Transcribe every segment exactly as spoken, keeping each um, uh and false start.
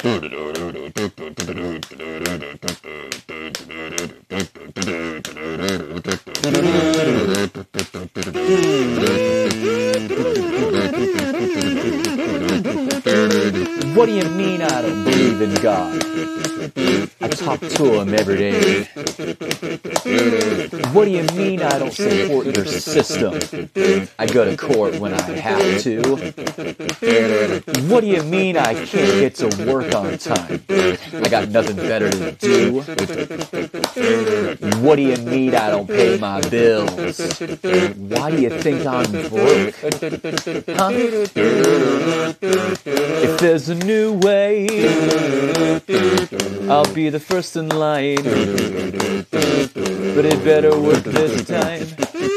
What do you mean I don't believe in God? I talk to him every day. What do you mean I don't support your system? I go to court when I have to. What do you mean I can't get to work on time? I got nothing better to do. What do you mean I don't pay my bills? Why do you think I'm broke? Huh? If there's a new way, I'll be the first in line, but it better work this time.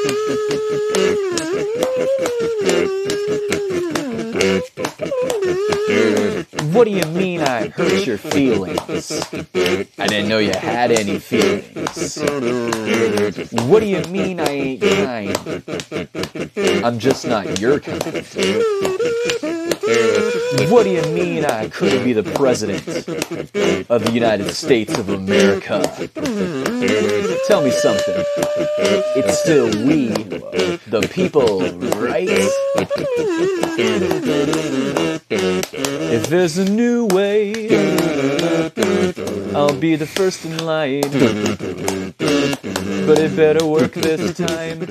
What do you mean I hurt your feelings? I didn't know you had any feelings. What do you mean I ain't kind? I'm just not your kind. What do you mean I couldn't be the president of the United States of America? Tell me something. It's still we, the people, right? If there's a new way, I'll be the first in line, but it better work this time.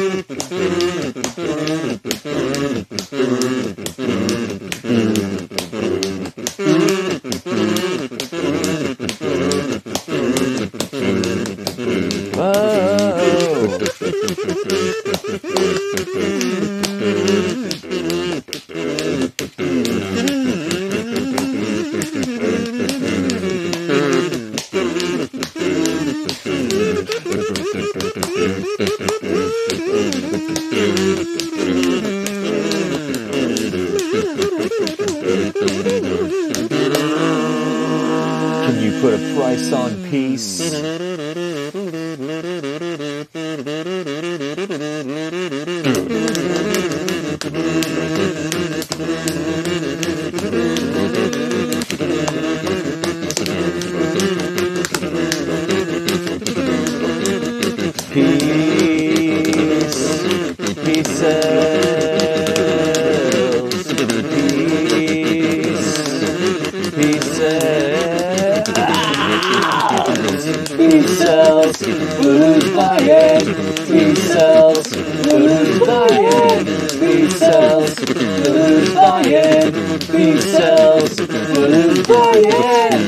Can you put a price on peace? Peace, peace sells, peace, peace sells, peace sells, who's buying? Peace sells, who's buying? Peace sells, who's buying? Peace sells, who's buying?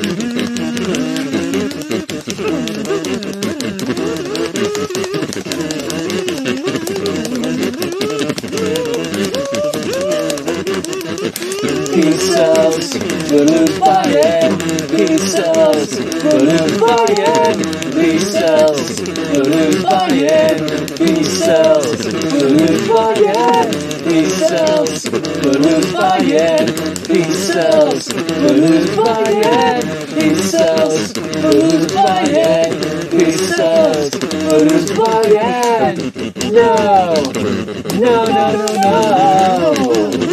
Peace sells, but who's buying? Peace sells, but who's buying? Peace sells, but who's buying? Peace sells, but who's buying? Peace sells, but who's buying? Peace sells, but who's buying? Peace sells, but who's buying? Peace sells, but who's buying? No, no, no, no, no.